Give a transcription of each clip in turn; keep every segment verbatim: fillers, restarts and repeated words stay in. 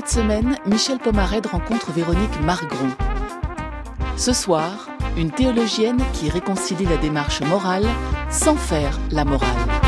Cette semaine, Michel Pomarède rencontre Véronique Margron. Ce soir, une théologienne qui réconcilie la démarche morale sans faire la morale.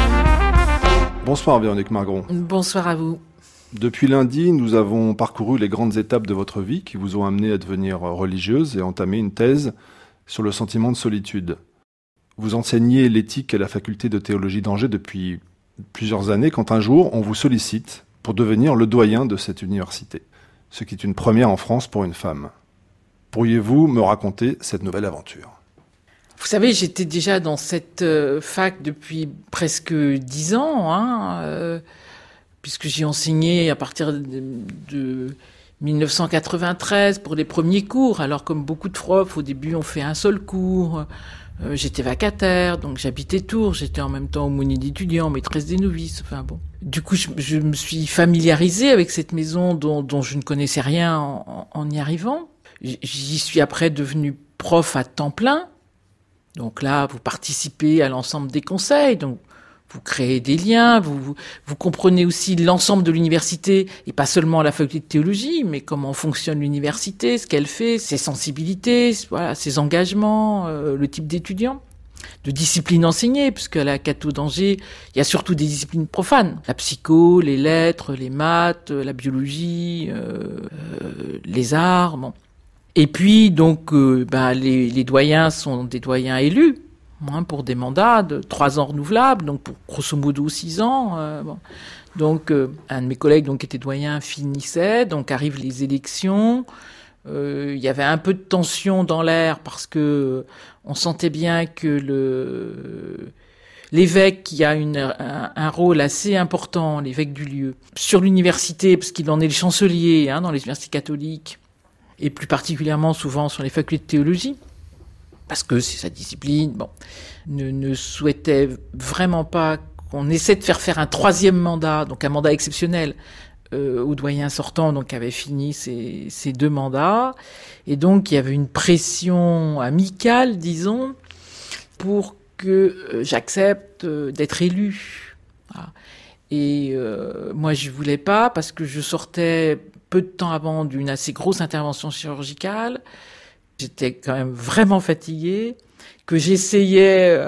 Bonsoir Véronique Margron. Bonsoir à vous. Depuis lundi, nous avons parcouru les grandes étapes de votre vie qui vous ont amené à devenir religieuse et entamer une thèse sur le sentiment de solitude. Vous enseignez l'éthique à la faculté de théologie d'Angers depuis plusieurs années quand un jour on vous sollicite pour devenir le doyen de cette université, ce qui est une première en France pour une femme. Pourriez-vous me raconter cette nouvelle aventure ? Vous savez, j'étais déjà dans cette euh, fac depuis presque dix ans, hein, euh, puisque j'ai enseigné à partir de, de dix-neuf cent quatre-vingt-treize pour les premiers cours. Alors, comme beaucoup de profs, au début, on fait un seul cours. Euh, j'étais vacataire, donc j'habitais Tours. J'étais en même temps aumônier d'étudiants, maîtresse des novices. Enfin bon. Du coup, je, je me suis familiarisée avec cette maison dont, dont je ne connaissais rien en, en y arrivant. J'y suis après devenue prof à temps plein. Donc là, vous participez à l'ensemble des conseils, donc vous créez des liens, vous, vous, vous comprenez aussi l'ensemble de l'université, et pas seulement la faculté de théologie, mais comment fonctionne l'université, ce qu'elle fait, ses sensibilités, voilà, ses engagements, euh, le type d'étudiants, de disciplines enseignées, puisque à la Catho d'Angers, il y a surtout des disciplines profanes, la psycho, les lettres, les maths, la biologie, euh, euh, les arts, bon. Et puis, donc, euh, ben, les, les doyens sont des doyens élus, hein, pour des mandats de trois ans renouvelables, donc pour grosso modo six ans. Euh, bon. Donc, euh, un de mes collègues, donc, qui était doyen, finissait, donc arrivent les élections. Euh, il y avait un peu de tension dans l'air parce que on sentait bien que le l'évêque, qui a une, un, un rôle assez important, l'évêque du lieu, sur l'université, parce qu'il en est le chancelier, hein, dans les universités catholiques, et plus particulièrement souvent sur les facultés de théologie, parce que c'est sa discipline, bon, ne, ne souhaitait vraiment pas qu'on essaie de faire faire un troisième mandat, donc un mandat exceptionnel, euh, au doyen sortant, donc qui avait fini ses, ses deux mandats, et donc il y avait une pression amicale, disons, pour que euh, j'accepte euh, d'être élu. Voilà. Et euh, moi, je voulais pas, parce que je sortais peu de temps avant d'une assez grosse intervention chirurgicale. J'étais quand même vraiment fatiguée, que j'essayais, euh,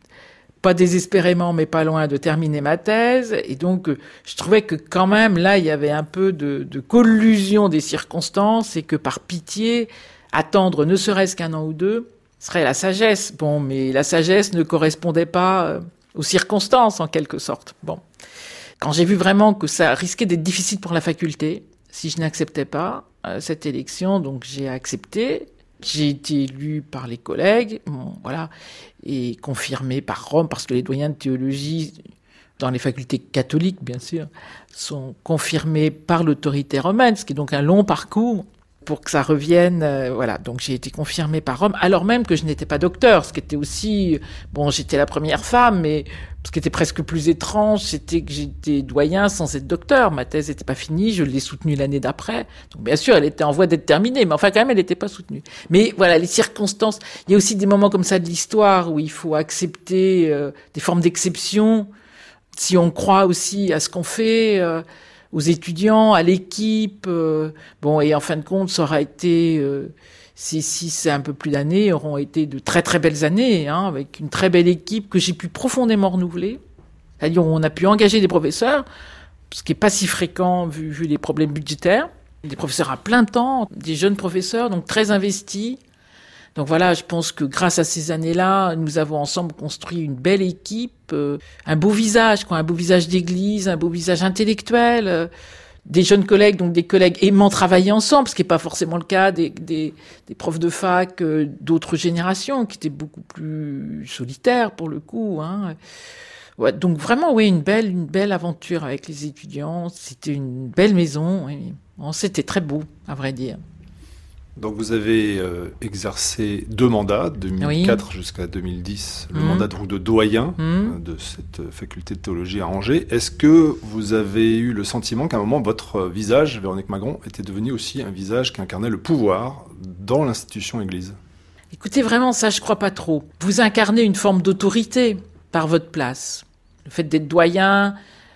pas désespérément, mais pas loin, de terminer ma thèse. Et donc, euh, je trouvais que quand même, là, il y avait un peu de, de collusion des circonstances et que par pitié, attendre ne serait-ce qu'un an ou deux serait la sagesse. Bon, mais la sagesse ne correspondait pas euh, aux circonstances, en quelque sorte. Bon. Quand j'ai vu vraiment que ça risquait d'être difficile pour la faculté, si je n'acceptais pas euh, cette élection, donc j'ai accepté. J'ai été élu par les collègues, bon, voilà, et confirmé par Rome, parce que les doyens de théologie, dans les facultés catholiques, bien sûr, sont confirmés par l'autorité romaine, ce qui est donc un long parcours pour que ça revienne, euh, voilà. Donc j'ai été confirmée par Rome, alors même que je n'étais pas docteur, ce qui était aussi, bon, j'étais la première femme, mais ce qui était presque plus étrange, c'était que j'étais doyen sans être docteur. Ma thèse n'était pas finie, je l'ai soutenue l'année d'après. Donc bien sûr, elle était en voie d'être terminée, mais enfin quand même, elle n'était pas soutenue. Mais voilà, les circonstances, il y a aussi des moments comme ça de l'histoire où il faut accepter euh, des formes d'exception, si on croit aussi à ce qu'on fait, euh, aux étudiants, à l'équipe. Euh, bon, et en fin de compte, ça aura été... Euh, ces six et un peu plus d'années auront été de très très belles années, hein, avec une très belle équipe que j'ai pu profondément renouveler. C'est-à-dire, on a pu engager des professeurs, ce qui n'est pas si fréquent vu, vu les problèmes budgétaires. Des professeurs à plein temps, des jeunes professeurs, donc très investis. Donc voilà, je pense que grâce à ces années-là, nous avons ensemble construit une belle équipe, euh, un beau visage, quoi, un beau visage d'église, un beau visage intellectuel, euh, des jeunes collègues, donc des collègues aimant travailler ensemble, ce qui n'est pas forcément le cas des, des, des profs de fac euh, d'autres générations, qui étaient beaucoup plus solitaires pour le coup, hein. Ouais, donc vraiment, oui, une belle, une belle aventure avec les étudiants. C'était une belle maison. Oui. Bon, c'était très beau, à vrai dire. Donc vous avez euh, exercé deux mandats, deux mille quatre oui. jusqu'à deux mille dix, le mmh. mandat de, de doyen mmh. euh, de cette faculté de théologie à Angers. Est-ce que vous avez eu le sentiment qu'à un moment, votre visage, Véronique Margron, était devenu aussi un visage qui incarnait le pouvoir dans l'institution Église ? Écoutez, vraiment, ça, je crois pas trop. Vous incarnez une forme d'autorité par votre place. Le fait d'être doyen,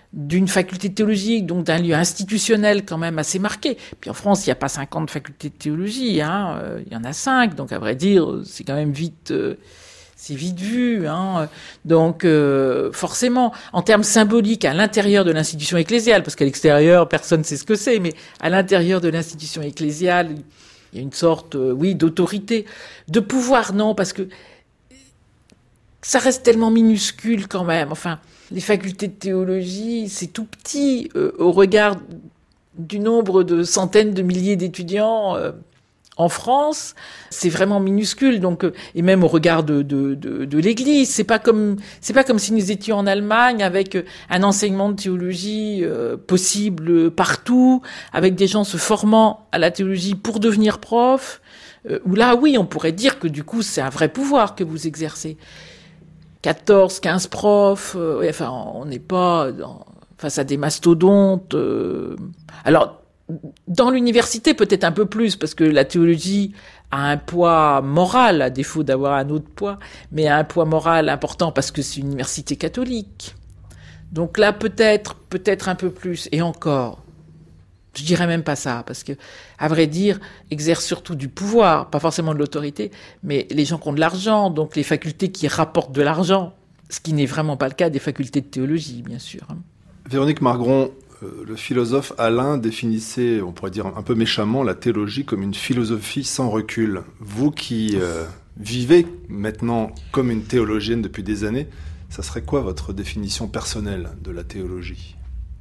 d'une faculté de théologie, donc d'un lieu institutionnel quand même assez marqué. Puis en France, il n'y a pas cinquante facultés de théologie, hein, euh, il y en a cinq, donc à vrai dire, c'est quand même vite, euh, c'est vite vu, hein. Donc euh, forcément, en termes symboliques, à l'intérieur de l'institution ecclésiale, parce qu'à l'extérieur, personne ne sait ce que c'est, mais à l'intérieur de l'institution ecclésiale, il y a une sorte, euh, oui, d'autorité, de pouvoir, non, parce que ça reste tellement minuscule quand même, enfin... Les facultés de théologie, c'est tout petit euh, au regard du nombre de centaines de milliers d'étudiants euh, en France. C'est vraiment minuscule, donc euh, et même au regard de, de, de, de l'Église, c'est pas comme c'est pas comme si nous étions en Allemagne avec euh, un enseignement de théologie euh, possible partout, avec des gens se formant à la théologie pour devenir prof. Euh, où là, oui, on pourrait dire que du coup, c'est un vrai pouvoir que vous exercez. quatorze, quinze profs, euh, ouais, enfin, on n'est pas dans, face à des mastodontes. Euh. Alors, dans l'université, peut-être un peu plus, parce que la théologie a un poids moral, à défaut d'avoir un autre poids, mais a un poids moral important parce que c'est une université catholique. Donc là, peut-être, peut-être un peu plus, et encore. Je dirais même pas ça, parce que, à vrai dire, exerce surtout du pouvoir, pas forcément de l'autorité, mais les gens qui ont de l'argent, donc les facultés qui rapportent de l'argent, ce qui n'est vraiment pas le cas des facultés de théologie, bien sûr. Véronique Margron, euh, le philosophe Alain définissait, on pourrait dire un peu méchamment, la théologie comme une philosophie sans recul. Vous qui euh, vivez maintenant comme une théologienne depuis des années, ça serait quoi votre définition personnelle de la théologie ?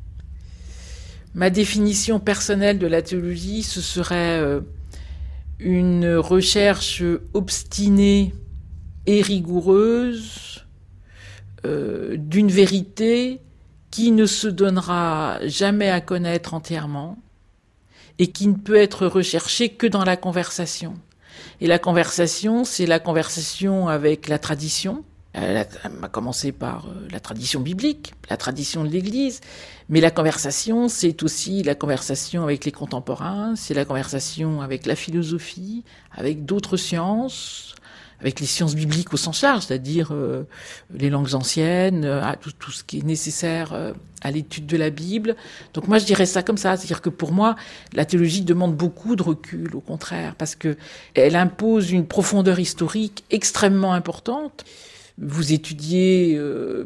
Ma définition personnelle de la théologie, ce serait euh, une recherche obstinée et rigoureuse euh, d'une vérité qui ne se donnera jamais à connaître entièrement et qui ne peut être recherchée que dans la conversation. Et la conversation, c'est la conversation avec la tradition. Elle a commencé par la tradition biblique, la tradition de l'Église, mais la conversation, c'est aussi la conversation avec les contemporains, c'est la conversation avec la philosophie, avec d'autres sciences, avec les sciences bibliques au sens large, c'est-à-dire euh, les langues anciennes, euh, tout, tout ce qui est nécessaire euh, à l'étude de la Bible. Donc moi, je dirais ça comme ça, c'est-à-dire que pour moi, la théologie demande beaucoup de recul, au contraire, parce que elle impose une profondeur historique extrêmement importante. Vous étudiez, euh,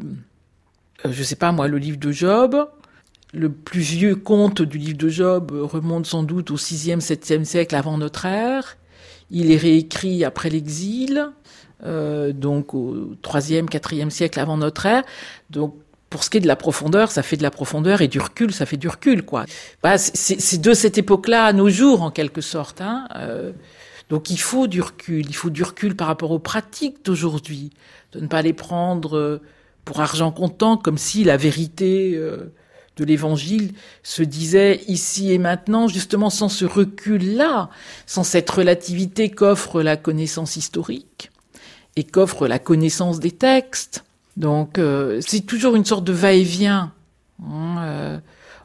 je sais pas moi, le livre de Job. Le plus vieux conte du livre de Job remonte sans doute au sixième, septième siècle avant notre ère. Il est réécrit après l'exil, euh, donc au troisième, quatrième siècle avant notre ère. Donc, pour ce qui est de la profondeur, ça fait de la profondeur, et du recul, ça fait du recul, quoi. Bah, c'est, c'est de cette époque-là à nos jours, en quelque sorte, hein. Euh, donc, il faut du recul. Il faut du recul par rapport aux pratiques d'aujourd'hui, de ne pas les prendre pour argent comptant, comme si la vérité euh, de l'Évangile se disait ici et maintenant, justement sans ce recul-là, sans cette relativité qu'offre la connaissance historique et qu'offre la connaissance des textes. Donc euh, c'est toujours une sorte de va-et-vient hein, euh,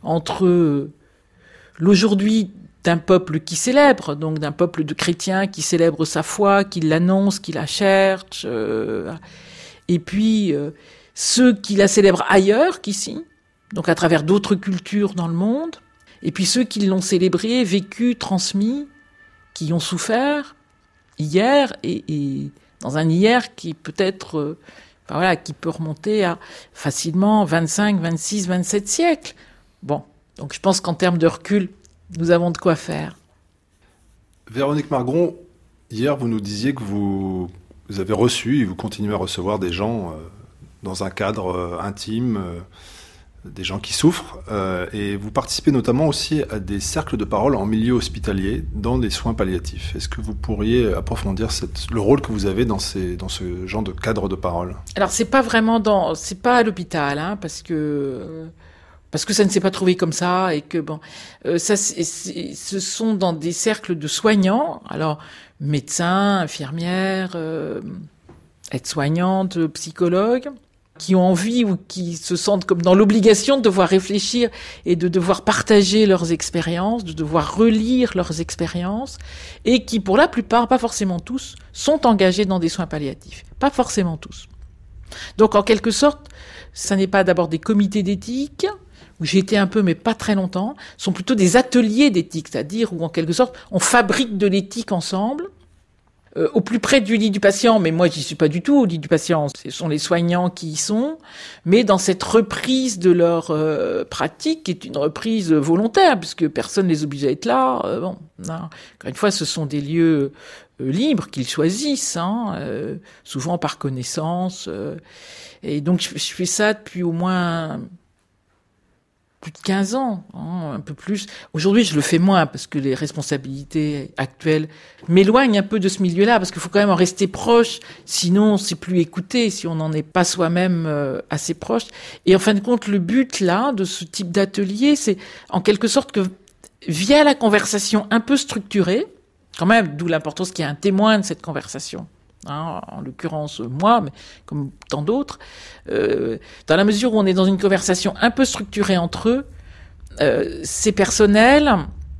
entre l'aujourd'hui d'un peuple qui célèbre, donc d'un peuple de chrétiens qui célèbre sa foi, qui l'annonce, qui la cherche, euh, et puis euh, ceux qui la célèbrent ailleurs qu'ici, donc à travers d'autres cultures dans le monde, et puis ceux qui l'ont célébré, vécu, transmis, qui ont souffert hier, et, et dans un hier qui peut-être, euh, enfin voilà, qui peut remonter à facilement vingt-cinq, vingt-six, vingt-sept siècles. Bon, donc je pense qu'en termes de recul, nous avons de quoi faire. Véronique Margron, hier vous nous disiez que vous, vous avez reçu et vous continuez à recevoir des gens euh, dans un cadre euh, intime, euh, des gens qui souffrent, euh, et vous participez notamment aussi à des cercles de parole en milieu hospitalier dans des soins palliatifs. Est-ce que vous pourriez approfondir cette, le rôle que vous avez dans, ces, dans ce genre de cadre de parole ? Alors c'est pas vraiment dans, c'est pas à l'hôpital, hein, parce que euh, parce que ça ne s'est pas trouvé comme ça et que bon, euh, ça c'est, c'est, ce sont dans des cercles de soignants, alors médecins, infirmières, euh, aides-soignantes, psychologues, qui ont envie ou qui se sentent comme dans l'obligation de devoir réfléchir et de devoir partager leurs expériences, de devoir relire leurs expériences, et qui, pour la plupart, pas forcément tous, sont engagés dans des soins palliatifs. Pas forcément tous. Donc, en quelque sorte, ça n'est pas d'abord des comités d'éthique, où j'ai été un peu, mais pas très longtemps, sont plutôt des ateliers d'éthique, c'est-à-dire où, en quelque sorte, on fabrique de l'éthique ensemble, euh, au plus près du lit du patient, mais moi, j'y suis pas du tout au lit du patient, ce sont les soignants qui y sont, mais dans cette reprise de leur euh, pratique, qui est une reprise volontaire, puisque personne ne les oblige à être là. Euh, bon, non. Encore une fois, ce sont des lieux euh, libres qu'ils choisissent, hein, euh, souvent par connaissance. Euh, et donc, je, je fais ça depuis au moins plus de quinze ans, hein, un peu plus. Aujourd'hui, je le fais moins parce que les responsabilités actuelles m'éloignent un peu de ce milieu-là, parce qu'il faut quand même en rester proche, sinon c'est plus écouté, si on n'en est pas soi-même euh, assez proche. Et en fin de compte, le but là de ce type d'atelier, c'est en quelque sorte que via la conversation un peu structurée, quand même, d'où l'importance qu'il y ait un témoin de cette conversation. Hein, en l'occurrence moi, mais comme tant d'autres, euh, dans la mesure où on est dans une conversation un peu structurée entre eux, euh, ces personnels,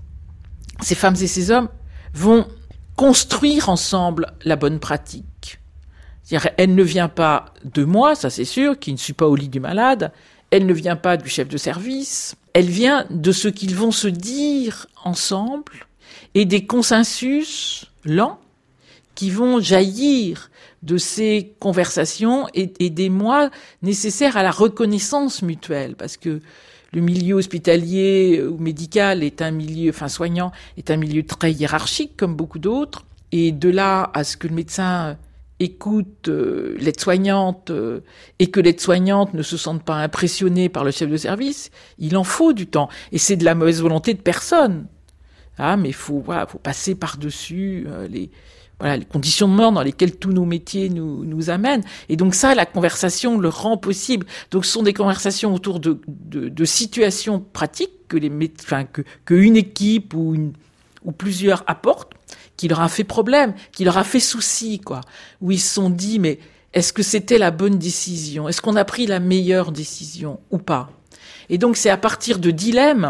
ces femmes et ces hommes vont construire ensemble la bonne pratique. C'est-à-dire, elle ne vient pas de moi, ça c'est sûr, qui ne suis pas au lit du malade, elle ne vient pas du chef de service, elle vient de ce qu'ils vont se dire ensemble et des consensus lents qui vont jaillir de ces conversations et, et des mois nécessaires à la reconnaissance mutuelle, parce que le milieu hospitalier ou médical est un milieu, enfin soignant, est un milieu très hiérarchique comme beaucoup d'autres, et de là à ce que le médecin écoute euh, l'aide-soignante euh, et que l'aide-soignante ne se sente pas impressionnée par le chef de service, il en faut du temps, et c'est de la mauvaise volonté de personne. Ah, mais il faut, voilà, faut passer par-dessus euh, les Voilà, les conditions de mort dans lesquelles tous nos métiers nous, nous amènent. Et donc ça, la conversation le rend possible. Donc ce sont des conversations autour de, de, de situations pratiques que les, enfin, que, que une équipe ou une, ou plusieurs apportent, qui leur a fait problème, qui leur a fait souci, quoi. Où ils se sont dit, mais est-ce que c'était la bonne décision? Est-ce qu'on a pris la meilleure décision ou pas? Et donc c'est à partir de dilemmes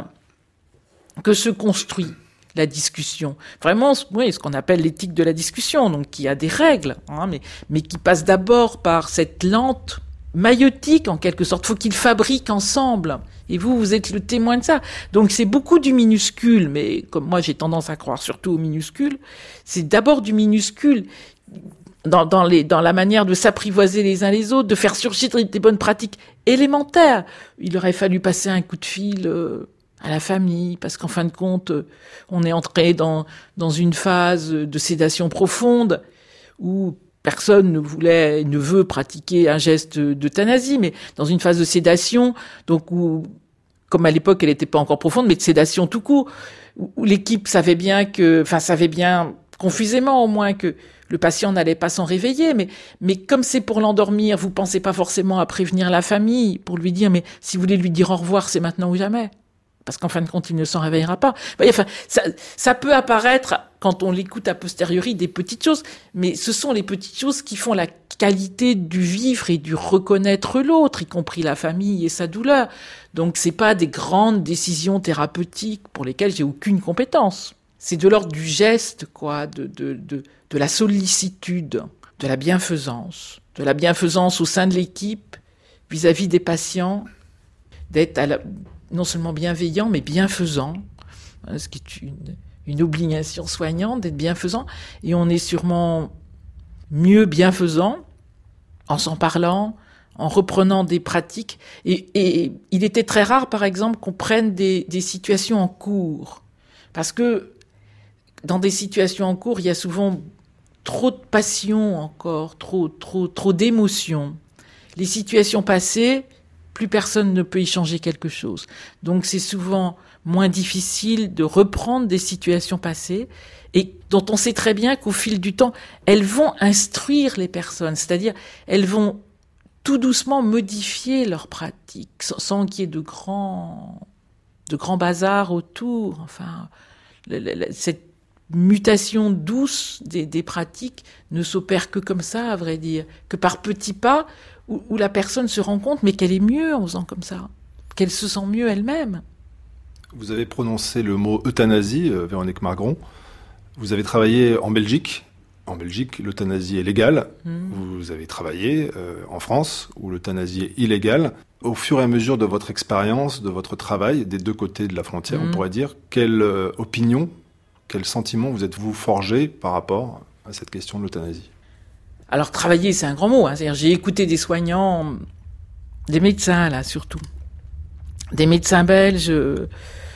que se construit la discussion. Vraiment, oui, ce qu'on appelle l'éthique de la discussion, donc qui a des règles, hein, mais, mais qui passe d'abord par cette lente maïeutique, en quelque sorte. Faut qu'ils fabriquent ensemble. Et vous, vous êtes le témoin de ça. Donc c'est beaucoup du minuscule, mais comme moi j'ai tendance à croire surtout au minuscule, c'est d'abord du minuscule dans, dans, les, dans la manière de s'apprivoiser les uns les autres, de faire surgir des bonnes pratiques élémentaires. Il aurait fallu passer un coup de fil euh, à la famille, parce qu'en fin de compte, on est entré dans, dans une phase de sédation profonde où personne ne voulait, ne veut pratiquer un geste d'euthanasie, mais dans une phase de sédation, donc où, comme à l'époque, elle n'était pas encore profonde, mais de sédation tout court, où, où l'équipe savait bien que, enfin, savait bien, confusément au moins, que le patient n'allait pas s'en réveiller, mais, mais comme c'est pour l'endormir, vous pensez pas forcément à prévenir la famille, pour lui dire, mais si vous voulez lui dire au revoir, c'est maintenant ou jamais. Parce qu'en fin de compte, il ne s'en réveillera pas. Enfin, ça, ça peut apparaître, quand on l'écoute a posteriori, des petites choses, mais ce sont les petites choses qui font la qualité du vivre et du reconnaître l'autre, y compris la famille et sa douleur. Donc, c'est pas des grandes décisions thérapeutiques pour lesquelles j'ai aucune compétence. C'est de l'ordre du geste, quoi, de, de, de, de la sollicitude, de la bienfaisance, de la bienfaisance au sein de l'équipe, vis-à-vis des patients, d'être à la, non seulement bienveillant, mais bienfaisant, ce qui est une, une obligation soignante d'être bienfaisant, et on est sûrement mieux bienfaisant en s'en parlant, en reprenant des pratiques, et, et il était très rare, par exemple, qu'on prenne des, des situations en cours, parce que dans des situations en cours, il y a souvent trop de passion encore, trop, trop, trop d'émotions. Les situations passées, plus personne ne peut y changer quelque chose. Donc c'est souvent moins difficile de reprendre des situations passées et dont on sait très bien qu'au fil du temps, elles vont instruire les personnes, c'est-à-dire elles vont tout doucement modifier leurs pratiques sans qu'il y ait de grands, de grands bazars autour. Enfin, cette mutation douce des, des pratiques ne s'opère que comme ça, à vrai dire, que par petits pas, où, où la personne se rend compte mais qu'elle est mieux en faisant comme ça, qu'elle se sent mieux elle-même. Vous avez prononcé le mot euthanasie, euh, Véronique Margron. Vous avez travaillé en Belgique. En Belgique, l'euthanasie est légale. Mmh. Vous avez travaillé euh, en France, où l'euthanasie est illégale. Au fur et à mesure de votre expérience, de votre travail, des deux côtés de la frontière, mmh. on pourrait dire, quelle euh, opinion, quel sentiment vous êtes-vous forgé par rapport à cette question de l'euthanasie ? Alors, travailler, c'est un grand mot. Hein. C'est-à-dire, j'ai écouté des soignants, des médecins, là, surtout. Des médecins belges euh,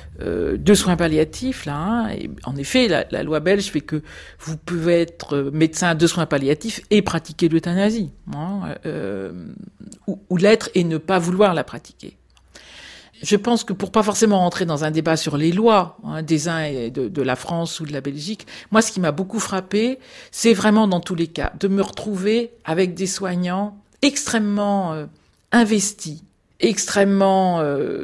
de soins palliatifs, là. Hein. Et en effet, la, la loi belge fait que vous pouvez être médecin de soins palliatifs et pratiquer l'euthanasie. Hein, euh, ou, ou l'être et ne pas vouloir la pratiquer. Je pense que pour pas forcément rentrer dans un débat sur les lois hein, des uns et de, de la France ou de la Belgique, moi, ce qui m'a beaucoup frappé, c'est vraiment dans tous les cas de me retrouver avec des soignants extrêmement euh, investis, extrêmement, euh,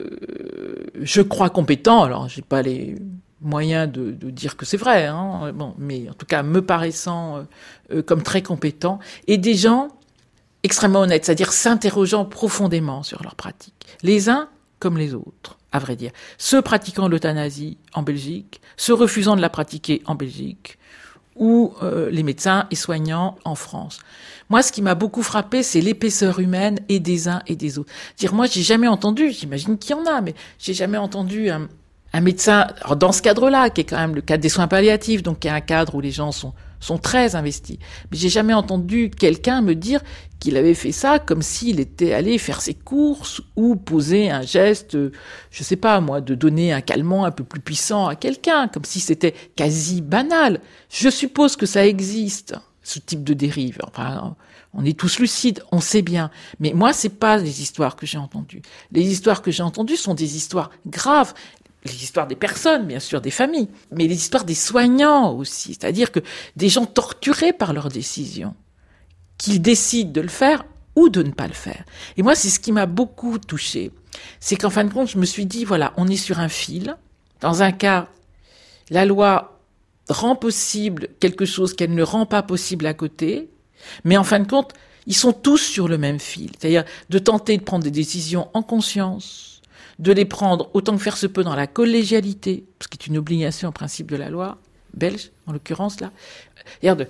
je crois, compétents. Alors, j'ai pas les moyens de, de dire que c'est vrai, hein, bon, mais en tout cas, me paraissant euh, comme très compétents, et des gens extrêmement honnêtes, c'est-à-dire s'interrogeant profondément sur leur pratique. Les uns comme les autres, à vrai dire. Ceux pratiquant l'euthanasie en Belgique, ceux refusant de la pratiquer en Belgique, ou euh, les médecins et soignants en France. Moi, ce qui m'a beaucoup frappé, c'est l'épaisseur humaine et des uns et des autres. Dire, moi, j'ai jamais entendu, j'imagine qu'il y en a, mais j'ai jamais entendu un, un médecin, alors dans ce cadre-là, qui est quand même le cadre des soins palliatifs, donc qui est un cadre où les gens sont sont très investis. Mais j'ai jamais entendu quelqu'un me dire qu'il avait fait ça comme s'il était allé faire ses courses ou poser un geste, je sais pas moi, de donner un calmant un peu plus puissant à quelqu'un, comme si c'était quasi banal. Je suppose que ça existe, ce type de dérive. Enfin, on est tous lucides, on sait bien. Mais moi, c'est pas les histoires que j'ai entendues. Les histoires que j'ai entendues sont des histoires graves. Les histoires des personnes, bien sûr, des familles, mais les histoires des soignants aussi, c'est-à-dire que des gens torturés par leurs décisions, qu'ils décident de le faire ou de ne pas le faire. Et moi, c'est ce qui m'a beaucoup touchée. C'est qu'en fin de compte, je me suis dit, voilà, on est sur un fil. Dans un cas, la loi rend possible quelque chose qu'elle ne rend pas possible à côté, mais en fin de compte, ils sont tous sur le même fil. C'est-à-dire de tenter de prendre des décisions en conscience, de les prendre autant que faire se peut dans la collégialité, ce qui est une obligation en principe de la loi belge, en l'occurrence là, de,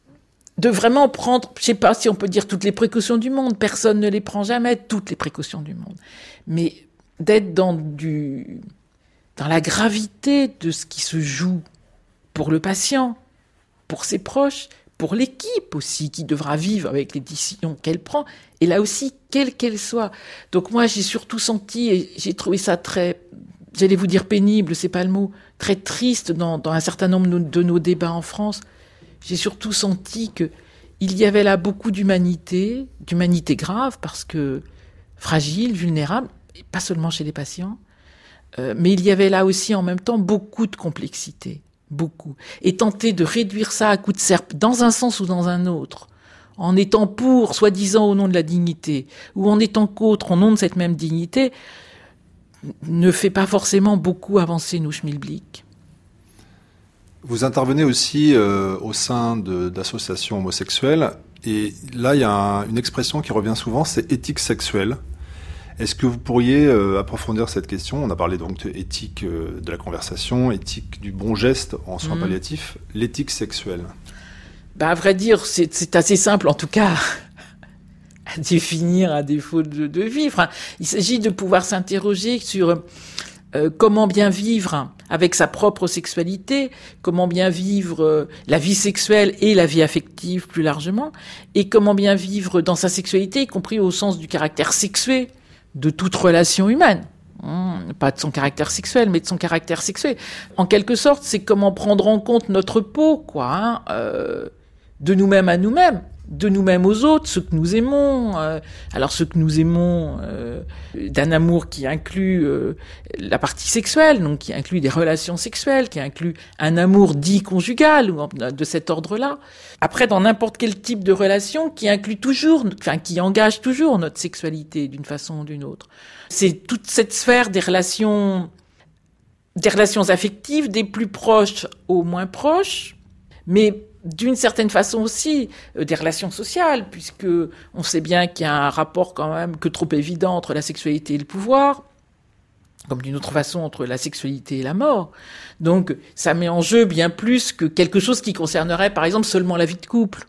de vraiment prendre, je sais pas si on peut dire toutes les précautions du monde, personne ne les prend jamais, toutes les précautions du monde, mais d'être dans du, dans la gravité de ce qui se joue pour le patient, pour ses proches, pour l'équipe aussi, qui devra vivre avec les décisions qu'elle prend, et là aussi, quelle qu'elle soit. Donc moi, j'ai surtout senti, et j'ai trouvé ça très, j'allais vous dire pénible, c'est pas le mot, très triste dans, dans un certain nombre de, de nos débats en France. J'ai surtout senti que il y avait là beaucoup d'humanité, d'humanité grave, parce que fragile, vulnérable, et pas seulement chez les patients, euh, mais il y avait là aussi en même temps beaucoup de complexité. Beaucoup. Et tenter de réduire ça à coups de serpe, dans un sens ou dans un autre, en étant pour, soi-disant au nom de la dignité, ou en étant contre, au nom de cette même dignité, ne fait pas forcément beaucoup avancer nos schmilblick. Vous intervenez aussi euh, au sein de, d'associations homosexuelles, et là, il y a un, une expression qui revient souvent, c'est éthique sexuelle. Est-ce que vous pourriez euh, approfondir cette question ? On a parlé donc de éthique euh, de la conversation, éthique du bon geste en soins mmh. palliatifs, l'éthique sexuelle. Bah, à vrai dire, c'est, c'est assez simple, en tout cas, à définir à défaut de, de vivre. Enfin, il s'agit de pouvoir s'interroger sur euh, comment bien vivre avec sa propre sexualité, comment bien vivre euh, la vie sexuelle et la vie affective plus largement, et comment bien vivre dans sa sexualité, y compris au sens du caractère sexué de toute relation humaine. Mmh, pas de son caractère sexuel, mais de son caractère sexué. En quelque sorte, c'est comment prendre en compte notre peau, quoi, hein, euh, de nous-mêmes à nous-mêmes, de nous-mêmes aux autres, ceux que nous aimons. Euh, alors ceux que nous aimons euh, d'un amour qui inclut euh, la partie sexuelle, donc qui inclut des relations sexuelles, qui inclut un amour dit conjugal ou de cet ordre-là. Après, dans n'importe quel type de relation, qui inclut toujours, enfin qui engage toujours notre sexualité d'une façon ou d'une autre. C'est toute cette sphère des relations, des relations affectives, des plus proches aux moins proches, mais d'une certaine façon aussi euh, des relations sociales, puisque on sait bien qu'il y a un rapport quand même que trop évident entre la sexualité et le pouvoir, comme d'une autre façon entre la sexualité et la mort. Donc, ça met en jeu bien plus que quelque chose qui concernerait, par exemple, seulement la vie de couple.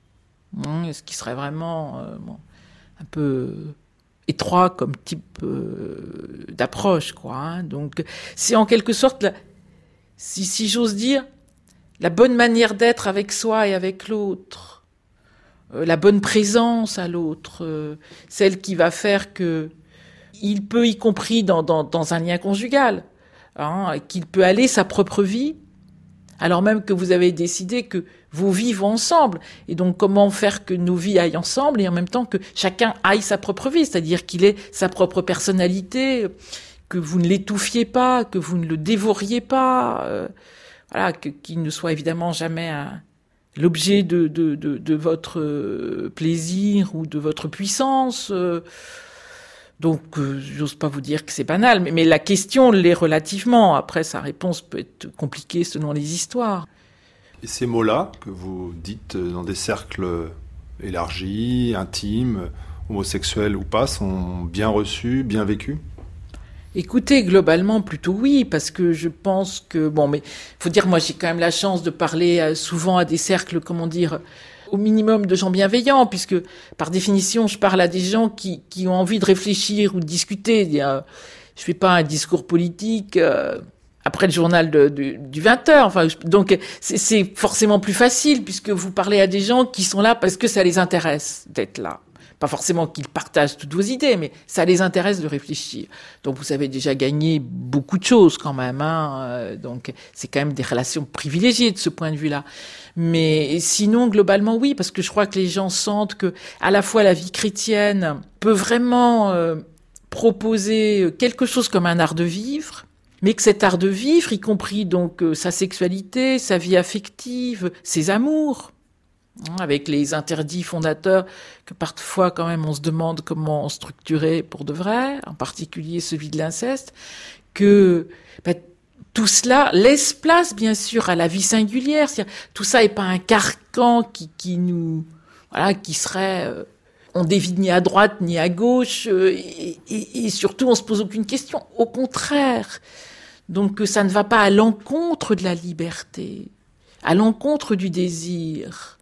Mmh, ce qui serait vraiment euh, bon, un peu étroit comme type euh, d'approche, quoi. Hein. Donc, c'est en quelque sorte, la, si, si j'ose dire, la bonne manière d'être avec soi et avec l'autre, euh, la bonne présence à l'autre, euh, celle qui va faire que il peut, y compris dans, dans, dans un lien conjugal, hein, qu'il peut aller sa propre vie, alors même que vous avez décidé que vos vies vont ensemble. Et donc, comment faire que nos vies aillent ensemble et en même temps que chacun aille sa propre vie, c'est-à-dire qu'il ait sa propre personnalité, que vous ne l'étouffiez pas, que vous ne le dévoriez pas, euh, voilà, que, qu'il ne soit évidemment jamais un, l'objet de, de, de, de votre plaisir ou de votre puissance. Euh, Donc, euh, j'ose pas vous dire que c'est banal, mais, mais la question l'est relativement. Après, sa réponse peut être compliquée selon les histoires. Et ces mots-là, que vous dites dans des cercles élargis, intimes, homosexuels ou pas, sont bien reçus, bien vécus ? Écoutez, globalement, plutôt oui, parce que je pense que... Bon, mais faut dire, moi, j'ai quand même la chance de parler souvent à des cercles, comment dire... au minimum de gens bienveillants, puisque par définition, je parle à des gens qui, qui ont envie de réfléchir ou de discuter. Je fais pas un discours politique euh, après le journal de, de, du vingt heures. Enfin, donc, c'est, c'est forcément plus facile, puisque vous parlez à des gens qui sont là parce que ça les intéresse d'être là. Pas forcément qu'ils partagent toutes vos idées, mais ça les intéresse de réfléchir. Donc, vous avez déjà gagné beaucoup de choses quand même. Hein. Donc, c'est quand même des relations privilégiées de ce point de vue-là. Mais sinon, globalement, oui, parce que je crois que les gens sentent que, à la fois, la vie chrétienne peut vraiment euh, proposer quelque chose comme un art de vivre, mais que cet art de vivre, y compris donc euh, sa sexualité, sa vie affective, ses amours, avec les interdits fondateurs que parfois quand même on se demande comment structurer pour de vrai, en particulier celui de l'inceste, que ben, tout cela laisse place bien sûr à la vie singulière. C'est-à-dire, tout ça n'est pas un carcan qui, qui nous, voilà, qui serait, euh, on dévie ni à droite ni à gauche, euh, et, et, et surtout on se pose aucune question. Au contraire, donc ça ne va pas à l'encontre de la liberté, à l'encontre du désir.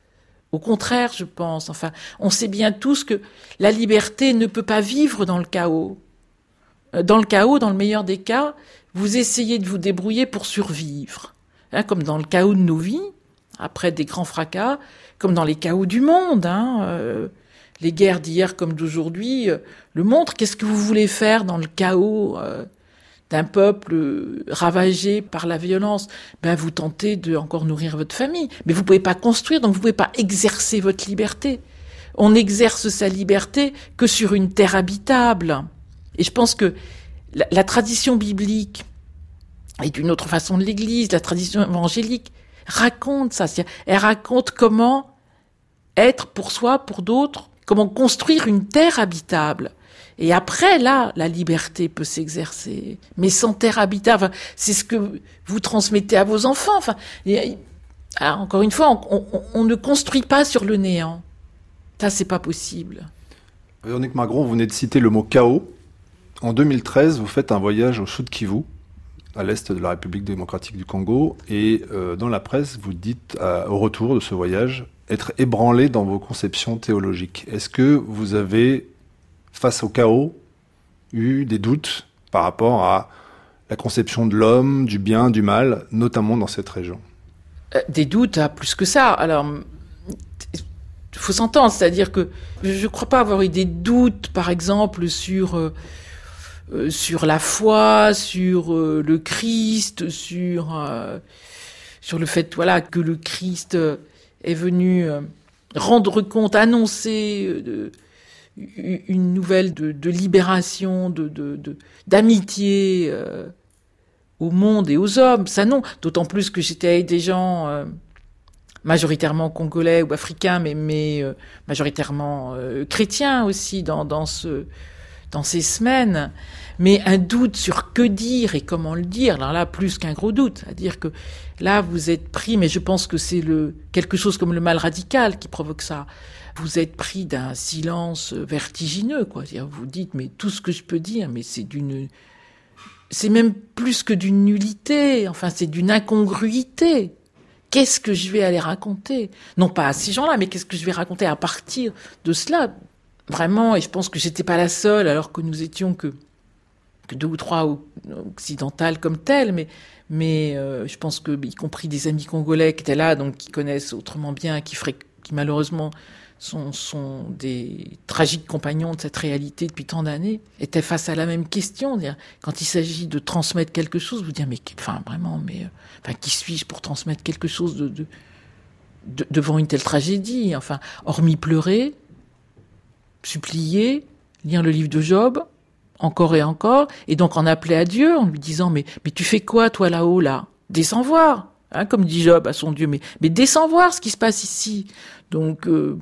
Au contraire, je pense. Enfin, on sait bien tous que la liberté ne peut pas vivre dans le chaos. Dans le chaos, dans le meilleur des cas, vous essayez de vous débrouiller pour survivre. Hein, comme dans le chaos de nos vies, après des grands fracas, comme dans les chaos du monde. Hein, euh, les guerres d'hier comme d'aujourd'hui euh, le montrent. Qu'est-ce que vous voulez faire dans le chaos euh, d'un peuple ravagé par la violence? Ben, vous tentez de encore nourrir votre famille. Mais vous pouvez pas construire, donc vous pouvez pas exercer votre liberté. On n'exerce sa liberté que sur une terre habitable. Et je pense que la, la tradition biblique et d'une autre façon de l'Église, la tradition évangélique, raconte ça. C'est-à-dire, elle raconte comment être pour soi, pour d'autres, comment construire une terre habitable. Et après, là, la liberté peut s'exercer. Mais sans terre habitable, enfin, c'est ce que vous transmettez à vos enfants. Enfin, et, alors, encore une fois, on, on, on ne construit pas sur le néant. Ça, c'est pas possible. Véronique Margron, vous venez de citer le mot chaos. En deux mille treize, vous faites un voyage au Sud Kivu, à l'est de la République démocratique du Congo, et euh, dans la presse, vous dites, à, au retour de ce voyage, être ébranlé dans vos conceptions théologiques. Est-ce que vous avez, face au chaos, eu des doutes par rapport à la conception de l'homme, du bien, du mal, notamment dans cette région ? euh, Des doutes, ah, plus que ça. Alors, il faut s'entendre, c'est-à-dire que je ne crois pas avoir eu des doutes, par exemple, sur... Euh, Euh, sur la foi, sur euh, le Christ, sur euh, sur le fait voilà que le Christ euh, est venu euh, rendre compte, annoncer euh, de, une nouvelle de, de libération, de, de, de d'amitié euh, au monde et aux hommes. Ça non, d'autant plus que j'étais avec des gens euh, majoritairement congolais ou africains, mais mais euh, majoritairement euh, chrétiens aussi dans dans ce dans ces semaines, mais un doute sur que dire et comment le dire, alors là, plus qu'un gros doute, c'est-à-dire que là, vous êtes pris, mais je pense que c'est le quelque chose comme le mal radical qui provoque ça, vous êtes pris d'un silence vertigineux, quoi. C'est-à-dire, vous dites, mais tout ce que je peux dire, mais c'est d'une c'est même plus que d'une nullité, enfin c'est d'une incongruité. Qu'est-ce que je vais aller raconter ? Non pas à ces gens-là, mais qu'est-ce que je vais raconter à partir de cela ? Vraiment, et je pense que j'étais pas la seule, alors que nous étions que, que deux ou trois occidentales comme telles, mais, mais euh, je pense que, y compris des amis congolais qui étaient là, donc qui connaissent autrement bien, qui, frais, qui malheureusement sont, sont des tragiques compagnons de cette réalité depuis tant d'années, étaient face à la même question. Quand il s'agit de transmettre quelque chose, vous dire, mais enfin vraiment, mais enfin, qui suis-je pour transmettre quelque chose de, de, de, devant une telle tragédie ? Enfin, hormis pleurer, supplier, lire le livre de Job, encore et encore, et donc en appeler à Dieu en lui disant, mais, mais tu fais quoi toi là-haut là ? Descends voir, hein, comme dit Job à son Dieu, mais, mais descends voir ce qui se passe ici. Donc, euh,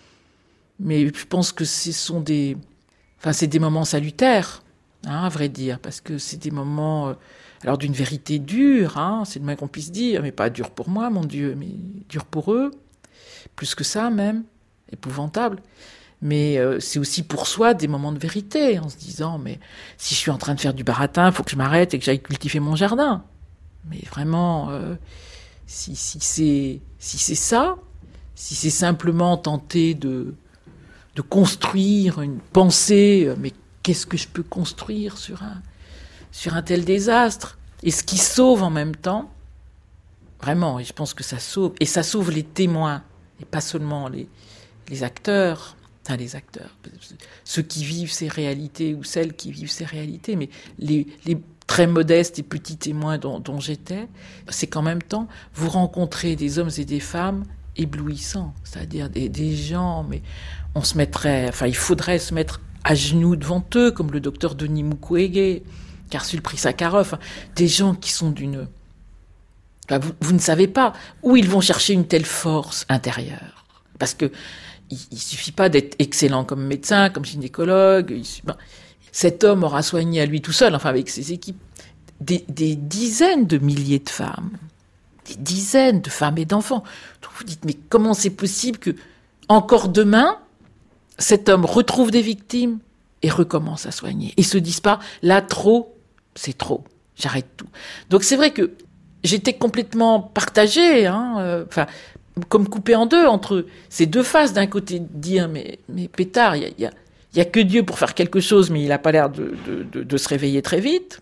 mais je pense que ce sont des, enfin c'est des moments salutaires, hein, à vrai dire, parce que c'est des moments, euh, alors d'une vérité dure, hein, c'est le moins qu'on puisse dire, mais pas dur pour moi, mon Dieu, mais dur pour eux, plus que ça même, épouvantable. Mais euh, c'est aussi pour soi des moments de vérité, en se disant, mais si je suis en train de faire du baratin, il faut que je m'arrête et que j'aille cultiver mon jardin. Mais vraiment, euh, si, si, c'est, si c'est ça, si c'est simplement tenter de, de construire une pensée, mais qu'est-ce que je peux construire sur un, sur un tel désastre ? Et ce qui sauve en même temps, vraiment, et je pense que ça sauve, et ça sauve les témoins, et pas seulement les, les acteurs, enfin les acteurs, ceux qui vivent ces réalités ou celles qui vivent ces réalités, mais les, les très modestes et petits témoins dont, dont j'étais, c'est qu'en même temps, vous rencontrez des hommes et des femmes éblouissants, c'est-à-dire des, des gens, mais on se mettrait, enfin il faudrait se mettre à genoux devant eux, comme le docteur Denis Mukwege, qui a reçu le prix Sakharov, hein, des gens qui sont d'une... Enfin, vous, vous ne savez pas où ils vont chercher une telle force intérieure, parce que il, il suffit pas d'être excellent comme médecin, comme gynécologue. Il, ben, cet homme aura soigné à lui tout seul, enfin avec ses équipes, des, des dizaines de milliers de femmes, des dizaines de femmes et d'enfants. Donc vous dites, mais comment c'est possible que encore demain, cet homme retrouve des victimes et recommence à soigner et se dise pas, là trop, c'est trop, j'arrête tout. Donc c'est vrai que j'étais complètement partagée, hein, euh, enfin, comme coupée en deux entre ces deux faces. D'un côté, de dire, mais, mais pétard, il y a, y a, y a que Dieu pour faire quelque chose, mais il n'a pas l'air de, de, de, de se réveiller très vite.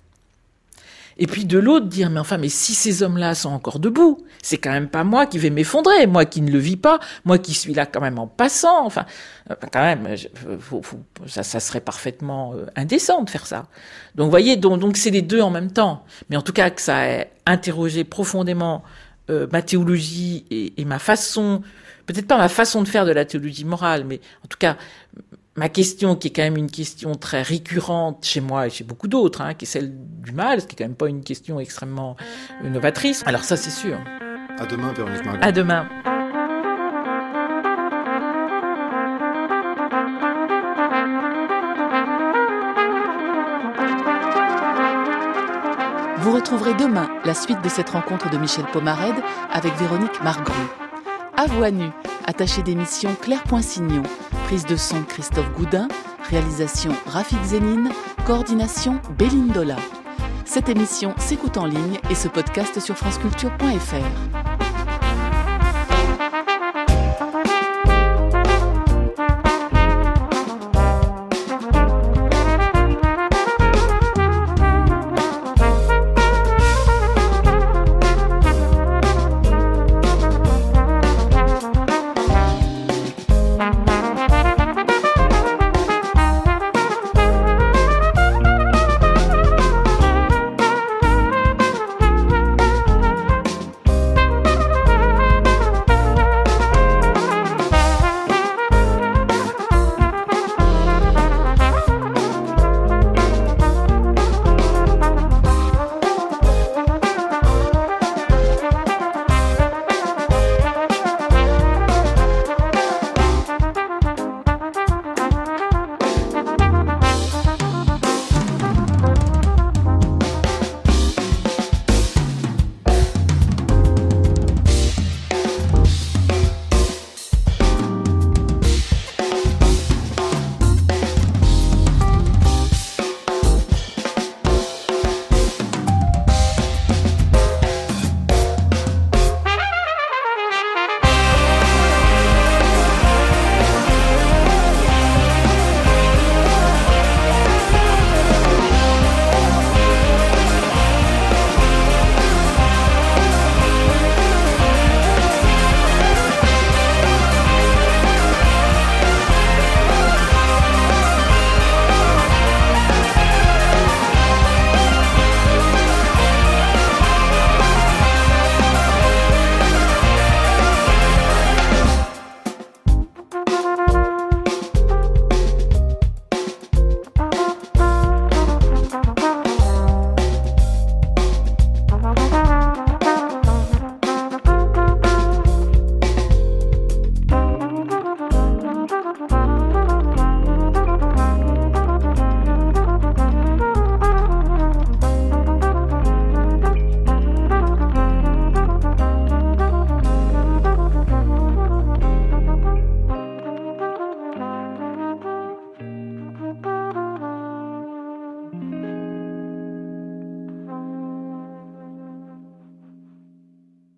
Et puis de l'autre, dire, mais enfin, mais si ces hommes-là sont encore debout, c'est quand même pas moi qui vais m'effondrer, moi qui ne le vis pas, moi qui suis là quand même en passant, enfin, quand même, je, faut, faut, ça, ça serait parfaitement euh, indécent de faire ça. Donc, vous voyez, donc, donc c'est les deux en même temps. Mais en tout cas, que ça a interrogé profondément euh, ma théologie et, et ma façon, peut-être pas ma façon de faire de la théologie morale, mais en tout cas, ma question, qui est quand même une question très récurrente chez moi et chez beaucoup d'autres, hein, qui est celle du mal, ce qui est quand même pas une question extrêmement novatrice. Alors ça, c'est sûr. À demain, Véronique Margron. À demain. Vous retrouverez demain la suite de cette rencontre de Michel Pomarède avec Véronique Margron. À voix nue, attaché d'émission Claire Poinsignon, prise de son Christophe Goudin, réalisation Rafik Zénine, coordination Bélindola. Cette émission s'écoute en ligne et se podcast sur franceculture point f r.